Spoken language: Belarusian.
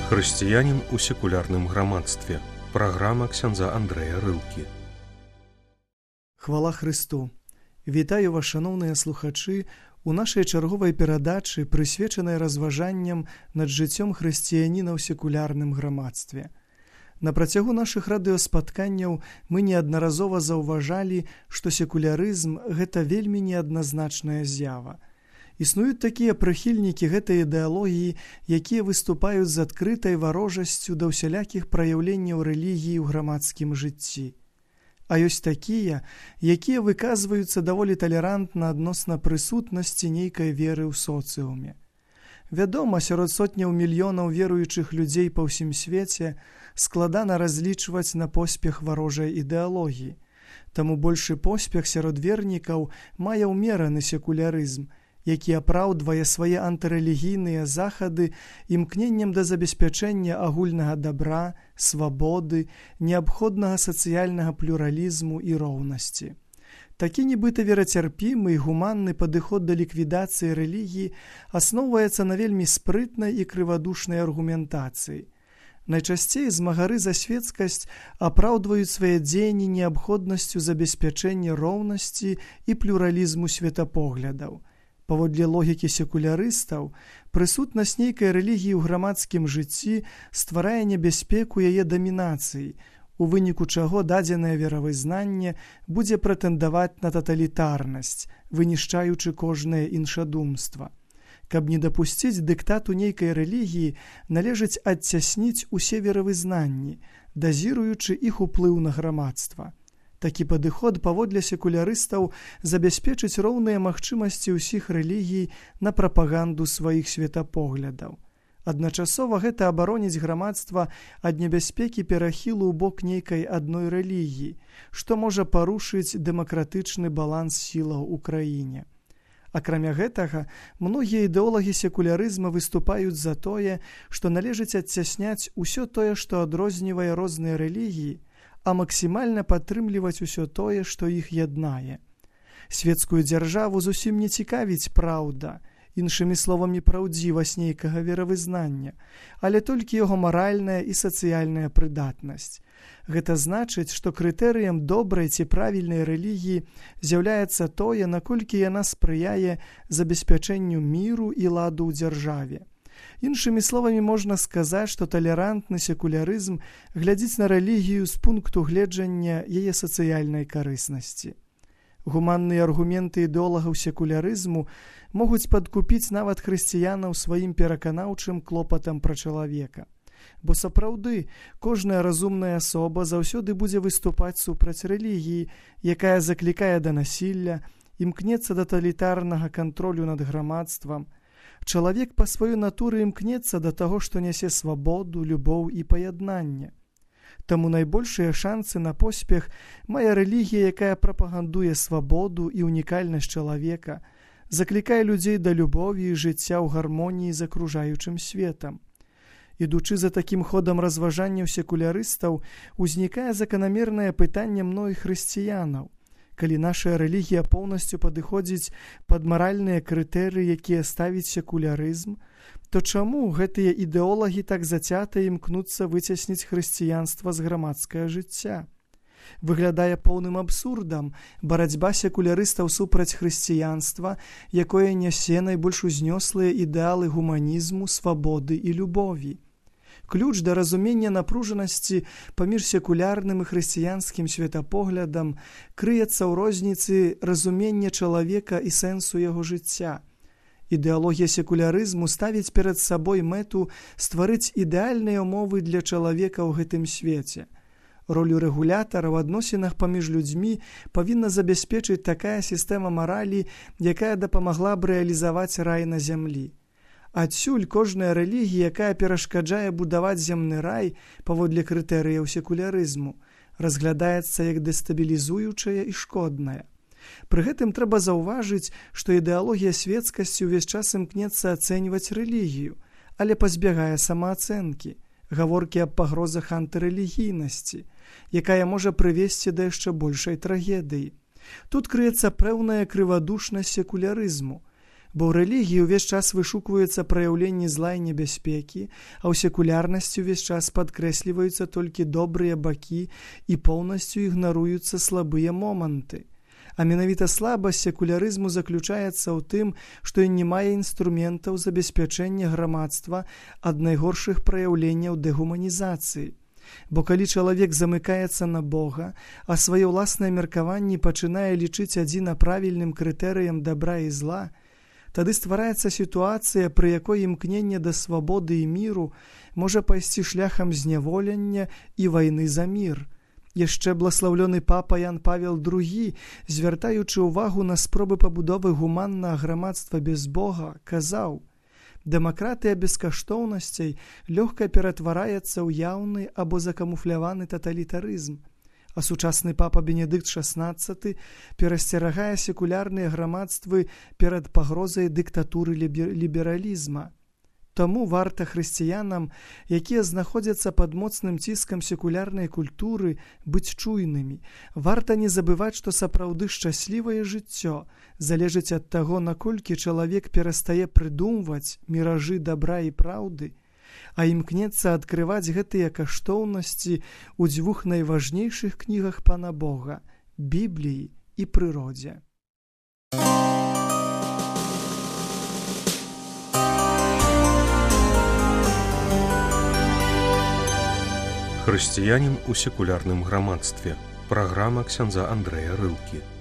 Хрысціянін у секулярным грамадстве. Праграма ксяндза Андрэя Рылкі. Хвала Христу! Вітаю вас, шановныя слухачы, у нашай чарговай перадачы, прысвечанай разважанням над жыццём хрысціяніна ў секулярным грамадстве. На працягу нашых радыёспатканняў мы неаднаразова заўважалі, што секулярызм – гэта вельмі неадназначная з'ява. Існуюць такія прыхільнікі гэтай ідэалогіі, якія выступаюць з адкрытай варожасцю да ўсялякіх праяўленняў рэлігіі ў грамадскім жыцці. А ёсць такія, якія выказваюцца даволі талерантна адносна прысутнасці нейкай веры ў соцыуме. Вядома, сярод сотняў мільёнаў веруючых людзей па ўсім свеце складана разлічваць на поспех варожай ідэалогіі. Таму большы поспех сярод вернікаў мае ўмераны секулярызм, які апраўдвае свае антырэлігійныя захады імкненнем да забеспячэння агульнага дабра, свабоды, неабходнага сацыяльнага плюралізму і роўнасці. Такі нібыта верацярпімы і гуманны падыход да ліквідацыі рэлігіі асноўваецца на вельмі спрытнай і крывадушнай аргументацыі. Найчасцей змагары за светскасць апраўдваюць свае дзеянні неабходнасцю забеспячэння роўнасці і плюралізму светапоглядаў. Паводле логікі секулярыстаў, прысутнасць нейкай рэлігіі ў грамадскім жыцці стварае небяспеку яе дамінацыі, у выніку чаго дадзенае веравызнанне будзе прэтэндаваць на таталітарнасць, вынішчаючы кожнае іншадумства. Каб не дапусціць дыктату нейкай рэлігіі, належыць адцясніць усе веравызнанні, дазіруючы іх уплыў на грамадства. Такі падыход паводле секулярыстаў забяспечыць роўныя магчымасці ўсіх рэлігій на прапаганду сваіх светапоглядаў. Адначасова гэта абароніць грамадства ад небяспекі перахілу ў бок нейкай адной рэлігіі, што можа парушыць дэмакратычны баланс сілаў у краіне. Акрамя гэтага, многія ідэолагі секулярызма выступаюць за тое, што належыць адцясняць усё тое, што адрознівае розныя рэлігіі, а максімальна падтрымліваць усё тое, што іх яднае. Светскую дзяржаву зусім не цікавіць праўда, іншымі словамі праўдзівасць нейкага веравызнання, але толькі яго маральная і сацыяльная прыдатнасць. Гэта значыць, што крытэрыем добрай ці правільнай рэлігіі з'яўляецца тое, наколькі яна спрыяе забеспячэнню міру і ладу ў дзяржаве. Іншымі словамі можна сказаць, што талерантны секулярызм глядзіць на рэлігію з пункту гледжання яе сацыяльнай карыснасці. Гуманныя аргументы ідэолагаў секулярызму могуць падкупіць нават хрысціянаў сваім пераканаўчым клопатам пра чалавека. Бо сапраўды, кожная разумная асоба заўсёды будзе выступаць супраць рэлігіі, якая заклікае да насілля, імкнецца да таталітарнага кантролю над грамадствам. Чалавек па сваёй натуры імкнецца да таго, што нясе свабоду, любоў і паяднанне. Таму найбольшыя шансы на поспех мае рэлігія, якая прапагандуе свабоду і унікальнасць чалавека, заклікае людзей да любові і жыцця ў гармоніі з акружаючым светам. Ідучы за такім ходам разважанняў секулярыстаў, узнікае заканамернае пытанне многіх хрысціянаў. Калі наша рэлігія поўнасцю падыходзіць пад маральныя крытэрыі, якія ставіць секулярызм, то чаму гэтыя ідэолагі так зацята імкнуцца выцясніць хрысціянства з грамадскага жыцця? Выглядае поўным абсурдам барацьба секулярыстаў супраць хрысціянства, якое нясе найбольш узнёслыя ідэалы гуманізму, свабоды і любові. Ключ да разумення напружанасці паміж секулярным і хрысціянскім светапоглядам крыецца ў розніцы разумення чалавека і сэнсу яго жыцця. Ідэалогія секулярызму ставіць перад сабой мэту стварыць ідэальныя ўмовы для чалавека ў гэтым свеце. Ролю рэгулятара ў адносінах паміж людзьмі павінна забяспечыць такая сістэма маралі, якая дапамагла б рэалізаваць рай на зямлі. Адсюль кожная рэлігія, якая перашкаджае будаваць земны рай паводле крытэрыяў секулярызму, разглядаецца як дэстабілізуючая і шкодная. Пры гэтым трэба заўважыць, што ідэалогія светскасці ўвесь час імкнецца ацэньваць рэлігію, але пазбягае самаацэнкі, гаворкі аб пагрозах антырэлігійнасці, якая можа прывесці да яшчэ большай трагедыі. Тут крыецца пэўная крывадушнасць секулярызму. Бо ў рэлігіі ўвесь час вышукваюцца праяўленні зла і небяспекі, а ў секулярнасці ўвесь час падкрэсліваюцца толькі добрыя бакі і поўнасцю ігнаруюцца слабыя моманты. А менавіта слабасць секулярызму заключаецца ў тым, што ён не мае інструментаў забеспячэння грамадства ад найгоршых праяўленняў дэгуманізацыі. Бо калі чалавек замыкаецца на Бога, а свае ўласныя меркаванні пачынае лічыць адзіна правільным крытэрыям дабра і зла, тады ствараецца сітуацыя, пры якой імкненне да свабоды і міру можа пайсці шляхам зняволення і вайны за мір. Яшчэ бласлаўлёны папа Ян Павел II, звяртаючы ўвагу на спробы пабудовы гуманнага грамадства без Бога, казаў: «Дэмакратыя бескаштоўнасцей лёгка ператвараецца ў яўны або закамуфляваны таталітарызм». А сучасны папа Бенедыкт XVI перасцерагае секулярныя грамадствы перад пагрозай дыктатуры лібералізма. Таму варта хрысціянам, якія знаходзяцца пад моцным ціскам секулярнай культуры, быць чуйнымі. Варта не забываць, што сапраўды шчаслівае жыццё залежыць ад таго, наколькі чалавек перастае прыдумваць міражы дабра і праўды, а імкнецца адкрываць гэтыя каштоўнасці ў дзвюх найважнейшых кнігах Пана Бога – Бібліі і прыродзе. Хрысціянін у секулярным грамадстве. Праграма ксяндза Андрэя Рылкі.